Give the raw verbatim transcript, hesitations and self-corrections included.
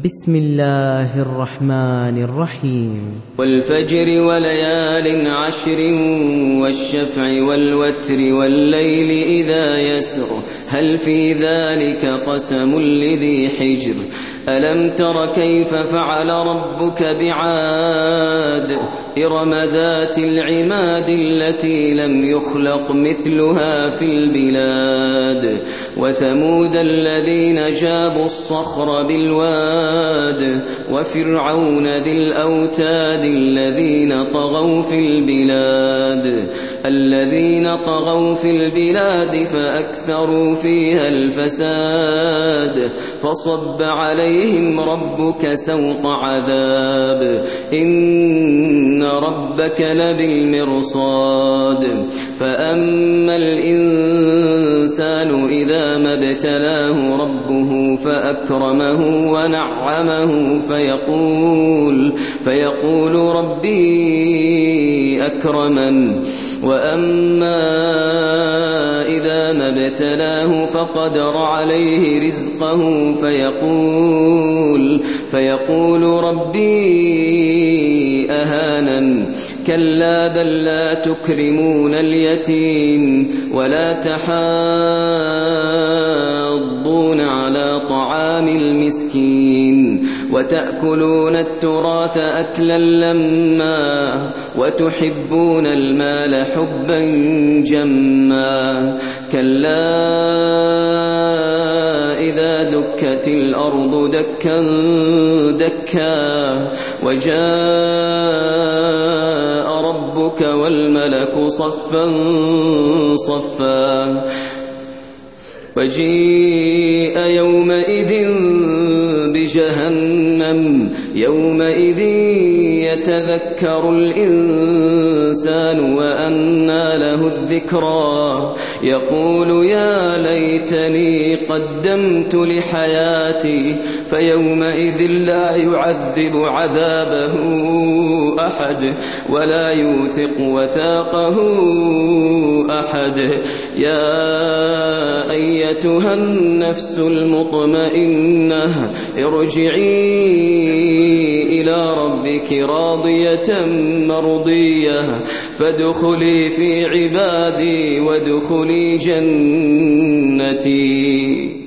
بسم الله الرحمن الرحيم والفجر وليال عشر والشفع والوتر والليل إذا يسر هل في ذلك قسم لذي حجر ألم تر كيف فعل ربك بعاد إرم ذات العماد التي لم يخلق مثلها في البلاد وثمود الذين جابوا الصخر بالواد وفرعون ذي الأوتاد الذين طغوا في البلاد الذين طغوا في البلاد فأكثروا فيها الفساد فصب عليهم ربك سوط عذاب إن ربك لبالمرصاد فأما الإنسان إذا ما ابتلاه ربه فأكرمه ونعمه فيقول, فيقول ربي أكرمن وأما إذا ما ابتلاه فقدر عليه رزقه فيقول, فيقول ربي أهانن كلا بل لا تكرمون اليتيم ولا تحاضون على طعام المسكين وتأكلون التراث أكلا لما وتحبون المال حبا جما كلا إذا دكت الأرض دكا دكا وجاء ربك والملك صفا صفا وجيء يومئذ بجهنم يومئذ يتذكر الإنسان وأنى له الذكرى يقول يا ليتني قدمت لحياتي فيومئذ لا يعذب عذابه أحد ولا يوثق وثاقه أحد يا أيتها النفس المطمئنة ارجعي إلى ربك راضية مرضية فادخلي في عبادي وادخلي جنتي.